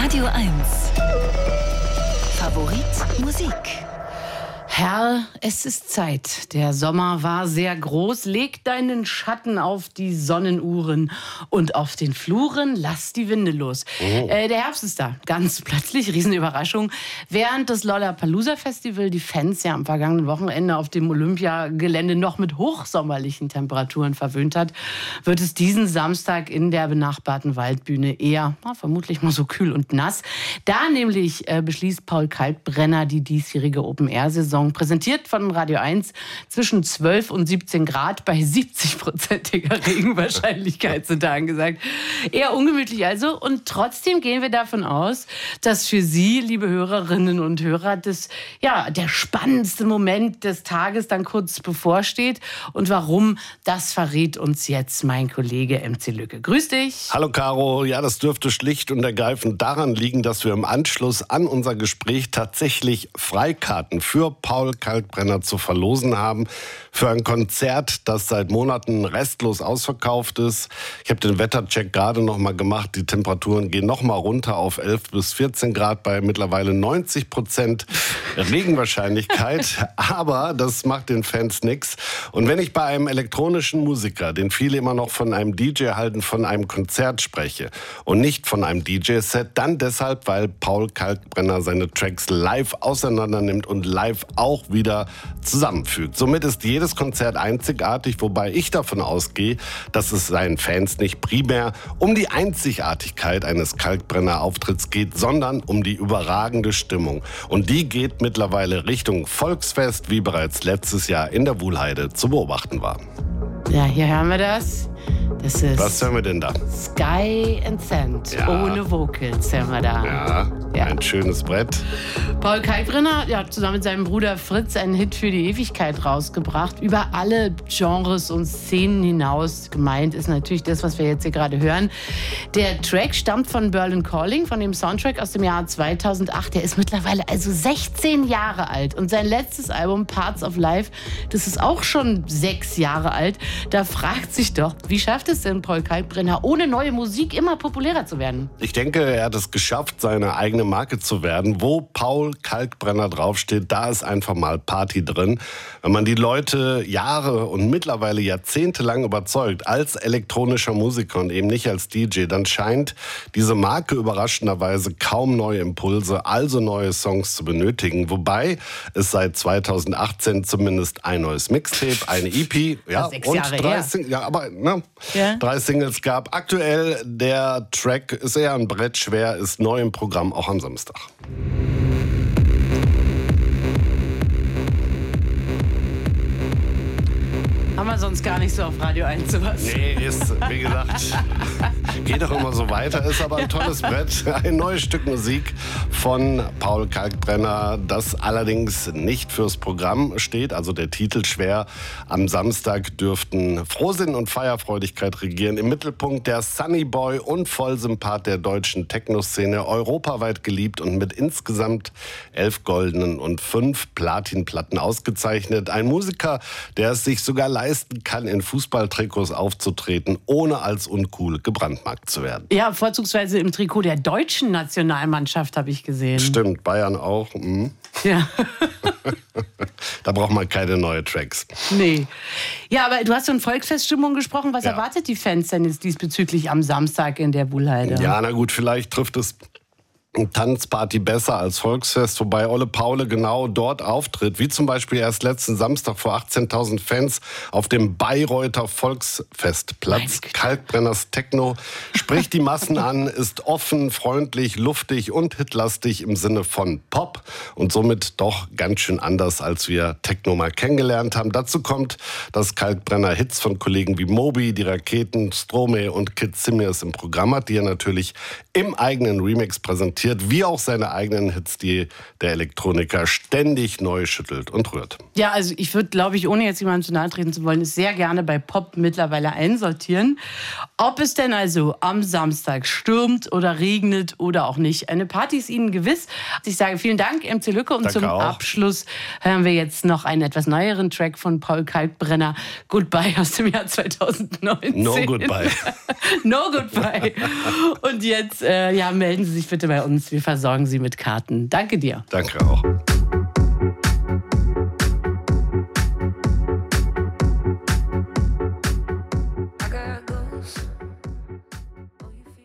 Radio 1. Favorit Musik. Herr, es ist Zeit. Der Sommer war sehr groß. Leg deinen Schatten auf die Sonnenuhren und auf den Fluren lass die Winde los. Der Herbst ist da. Ganz plötzlich, Riesenüberraschung. Während das Lollapalooza-Festival die Fans ja am vergangenen Wochenende auf dem Olympiagelände noch mit hochsommerlichen Temperaturen verwöhnt hat, wird es diesen Samstag in der benachbarten Waldbühne eher, vermutlich mal so kühl und nass. Da nämlich beschließt Paul Kalkbrenner die diesjährige Open-Air-Saison, präsentiert von Radio 1, zwischen 12 und 17 Grad bei 70%iger Regenwahrscheinlichkeit sind da angesagt. Eher ungemütlich also. Und trotzdem gehen wir davon aus, dass für Sie, liebe Hörerinnen und Hörer, der spannendste Moment des Tages dann kurz bevorsteht. Und warum, das verrät uns jetzt mein Kollege MC Lücke. Grüß dich. Hallo Caro. Ja, das dürfte schlicht und ergreifend daran liegen, dass wir im Anschluss an unser Gespräch tatsächlich Freikarten für Paul Kalkbrenner zu verlosen haben für ein Konzert, das seit Monaten restlos ausverkauft ist. Ich habe den Wettercheck gerade noch mal gemacht. Die Temperaturen gehen noch mal runter auf 11 bis 14 Grad bei mittlerweile 90% Regenwahrscheinlichkeit. Aber das macht den Fans nichts. Und wenn ich bei einem elektronischen Musiker, den viele immer noch von einem DJ halten, von einem Konzert spreche und nicht von einem DJ-Set, dann deshalb, weil Paul Kalkbrenner seine Tracks live auseinander nimmt und live auch wieder zusammenfügt. Somit ist jedes Konzert einzigartig, wobei ich davon ausgehe, dass es seinen Fans nicht primär um die Einzigartigkeit eines Kalkbrenner-Auftritts geht, sondern um die überragende Stimmung. Und die geht mittlerweile Richtung Volksfest, wie bereits letztes Jahr in der Wuhlheide zu beobachten war. Ja, hier hören wir das. Das ist Was hören wir denn da? Sky and Sand. Ja. Ohne Vocals hören wir da. Ja, ein schönes Brett. Paul Kalkbrenner hat zusammen mit seinem Bruder Fritz einen Hit für die Ewigkeit rausgebracht. Über alle Genres und Szenen hinaus. Gemeint ist natürlich das, was wir jetzt hier gerade hören. Der Track stammt von Berlin Calling, von dem Soundtrack aus dem Jahr 2008. Der ist mittlerweile also 16 Jahre alt. Und sein letztes Album, Parts of Life, das ist auch schon 6 Jahre alt. Da fragt sich doch, wie schafft es denn Paul Kalkbrenner, ohne neue Musik immer populärer zu werden? Ich denke, er hat es geschafft, seine eigene Marke zu werden. Wo Paul Kalkbrenner draufsteht, da ist einfach mal Party drin. Wenn man die Leute Jahre und mittlerweile Jahrzehnte lang überzeugt, als elektronischer Musiker und eben nicht als DJ, dann scheint diese Marke überraschenderweise kaum neue Impulse, also neue Songs zu benötigen. Wobei es seit 2018 zumindest ein neues Mixtape, eine EP, ja, 6 und Jahre 3 her. Singles, ja, aber ne, Ja. 3 Singles gab. Aktuell der Track ist eher ein Brett schwer, ist neu im Programm, auch am Samstag. Haben wir sonst gar nicht so auf Radio 1 sowas. Nee, ist, wie gesagt, geht doch immer so weiter. Ist aber ein tolles Brett. Ein neues Stück Musik von Paul Kalkbrenner, das allerdings nicht fürs Programm steht. Also der Titel schwer. Am Samstag dürften Frohsinn und Feierfreudigkeit regieren. Im Mittelpunkt der Sunny Boy und Vollsympath der deutschen Techno-Szene. Europaweit geliebt und mit insgesamt 11 goldenen und 5 Platinplatten ausgezeichnet. Ein Musiker, der es sich sogar leisten kann, in Fußballtrikots aufzutreten, ohne als uncool gebrandmarkt zu werden. Ja, vorzugsweise im Trikot der deutschen Nationalmannschaft, habe ich gesehen. Stimmt, Bayern auch. Ja. Da braucht man keine neuen Tracks. Nee. Ja, aber du hast von Volksfeststimmung gesprochen. Was Ja. erwartet die Fans denn jetzt diesbezüglich am Samstag in der Wuhlheide? Ja, na gut, vielleicht trifft es Tanzparty besser als Volksfest, wobei Olle Paule genau dort auftritt, wie zum Beispiel erst letzten Samstag vor 18.000 Fans auf dem Bayreuther Volksfestplatz. Kalkbrenners Techno spricht die Massen an, ist offen, freundlich, luftig und hitlastig im Sinne von Pop und somit doch ganz schön anders, als wir Techno mal kennengelernt haben. Dazu kommt, dass Kalkbrenner Hits von Kollegen wie Moby, Die Raketen, Stromae und Kid Simius im Programm hat, die er natürlich im eigenen Remix präsentiert, wie auch seine eigenen Hits, die der Elektroniker ständig neu schüttelt und rührt. Ja, also ich würde, glaube ich, ohne jetzt jemandem zu nahe treten zu wollen, es sehr gerne bei Pop mittlerweile einsortieren. Ob es denn also am Samstag stürmt oder regnet oder auch nicht, eine Party ist Ihnen gewiss. Ich sage vielen Dank, MC Lücke. Und Danke zum auch. Abschluss hören wir jetzt noch einen etwas neueren Track von Paul Kalkbrenner, Goodbye aus dem Jahr 2019. No Goodbye. No Goodbye. Und jetzt melden Sie sich bitte bei uns uns. Wir versorgen Sie mit Karten. Danke dir. Danke auch.